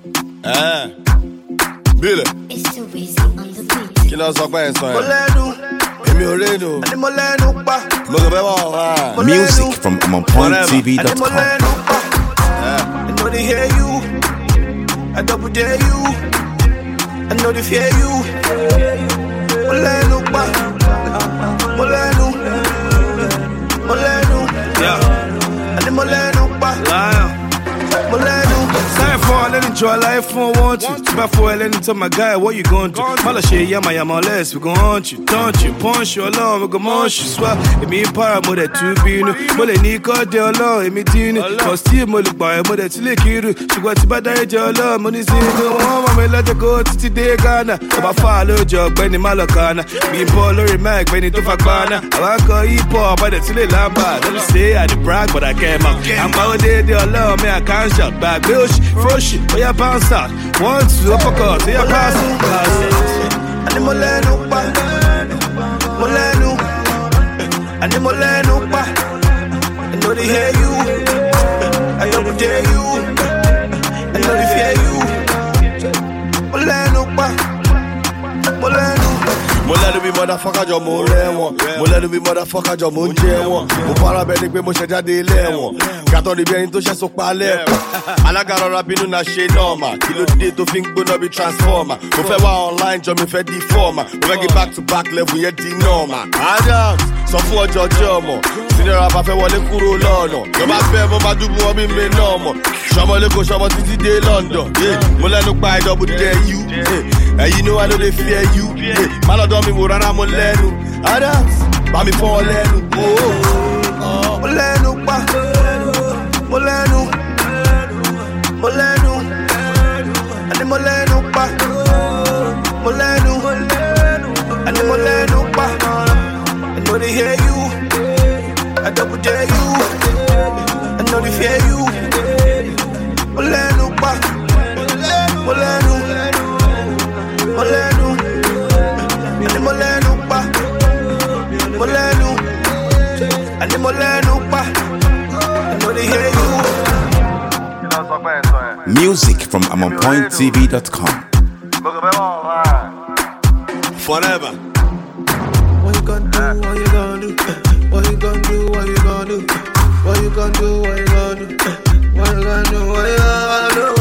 Billy. It's too easy on the beat. Kí ló sọ pé ẹ̀ sọ ẹ̀? Molenu. Èmi ò rénu. Ani molenu pa. Mo kàn fẹ́ wọ̀ wá. Music from AmonPointTV.com. Ani molenu pa. I know they hear you. I double dare you. I know they fear you. Molenu pa. Molenu. Molenu. Yeah. Ani molenu pa. Molenu. Time for a letting draw life for want you. Back for a letting tell my guy what you gon' do. Mala shit, yama less, we gon' haunt you. Don't you punch you alone, we gon' munch you. Swap, it me para mother to be no. Mole ni ko de alone, it me tino. Cause still mole boy, mother to lick you. She got to bad age alone, money see no one, me let her go to the Ghana. About follow job, Benny Malakana. Me Polo Mac, Benny to Fakana. I like a hip hop, but it's really lamba. Let me say I did brag, but I came up. I'm out there, they alone, me I can't shut back. Bush, fresh, oh yeah, bounce out. 1, 2, uppercut, yeah, pass it. Ani molenu pa. Molenu. Ani molenu pa. I know they hear you. I double dare you. I know they fear you. Molenu pa. Molenu. Mo lẹ́nu bí motherfucker jọ mo rẹ́wọ̀n. Mo lẹ́nu bí motherfucker jọ mo ń jẹ́wọ̀n. Mo fara bẹ́ẹ̀ ni pé mo ṣe jáde ilé ẹ̀wọ̀n. Gàtọ́ ni bí ẹni tó ṣẹ́ so pa lẹ́ẹ̀kọ́. Alága rọra bínú na ṣe nọ́ọ̀mà. Kí ló dé tó fi ń gbóná bí transformer? Mo fẹ́ wá online jọ mi fẹ́ di fọ́ọ̀mà. Mo fẹ́ gé back to back level yẹn di nọ́ọ̀mà. Adams sọ fún ọjọ́ ọjọ́ ọmọ. Sinira bá fẹ́ wọlé kúrò lọ́nà. Tó bá fẹ́ mo máa dúbò wọn bí mi náà mọ̀. Ṣọmọ lẹ́kọ̀ọ́ ṣọmọ títí dé London. Mo lẹ́nu pa double dare you. Ẹ̀yin know I know they fear you. Má lọ́dọ̀ mi wò rárá mo lẹ́nu. Adams bá mi fọ́ ọ lẹ́nu. Molenu pa. Molenu. Molenu. Ani molenu pa. Molenu. Ani molenu pa. I know they hear you. I double dare you. I know they fear you. Molenu pa. Molenu. Molenu. Ani molenu pa. Molenu. Ani molenu pa. I know they hear you. Music from AmonPointTV.com. Forever. What you gonna do? What you gonna do? What you gonna do? What you gonna do? What you gonna do? What you gonna do? What you gonna do? What you gonna do?